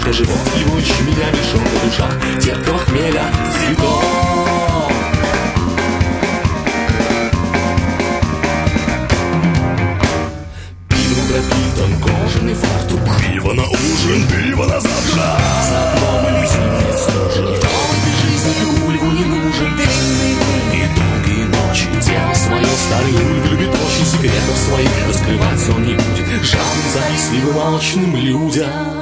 что живот его щемя мешок, а душа терпкого хмеля цветок. Пропитан кожаный фартук. Пиво на ужин, пиво на завтрак. За окном иллюзийный стужа. Никто в этой жизни Ульву не нужен. Длинные дни и долгие ночи. Тело свое старый Ульв любит очень, секретов своих раскрывать он не будет. Жадным, завистливым, алчным людям.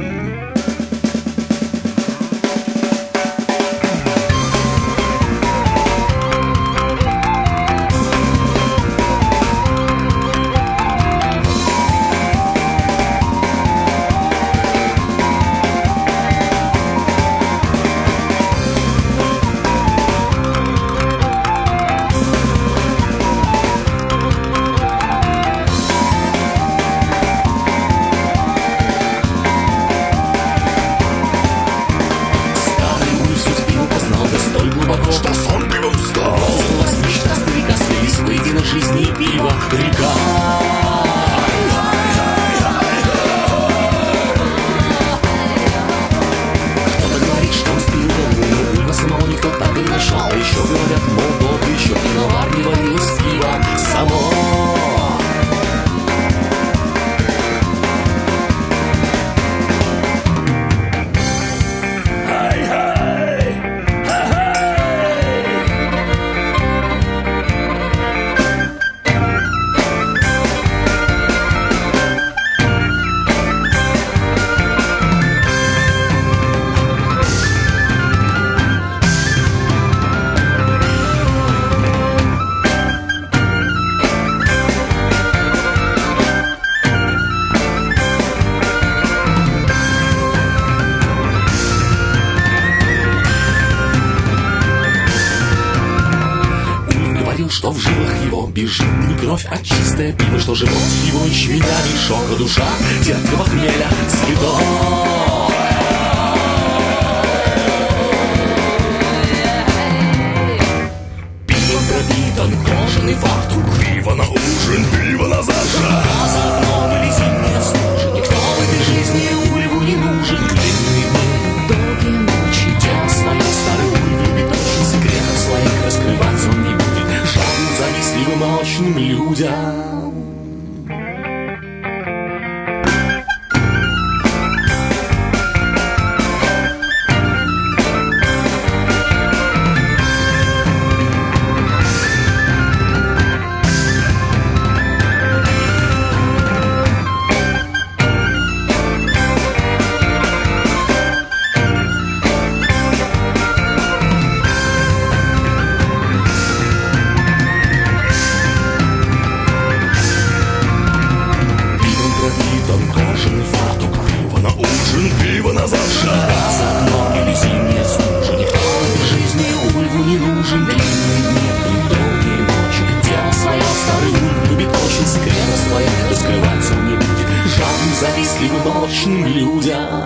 Что сон пивом стал. Мечта старика слились воедино жизни и пиво река. Кто-то говорит, что он спил голову, Ульва самого никто так и не нашел. Еще говорят, мол, долго еще пивовар не варилось пиво само. Что в жилах его бежит не кровь, а чистое пиво, что живот его ячменя мешок, а душа терпкого хмеля цветок. Пиво пропитан кожаный фартук. Пиво на ужин, пиво на завтрак. За окном или зимняя стужа. Никто в этой жизни Ульву не нужен. Длинные дни, долгие ночи. Тело свое старый Ульв любит очень, секретов своих раскрываться он не будет. Завистливым, алчным людям. Пиво на завтрак. За окном или зимняя стужа. Никто в этой жизни Ульву не нужен. Длинные дни и долгие ночи. Тело свое старый Ульв любит очень, секретов своих раскрываться он не будет. Жадным, завистливым, алчным людям.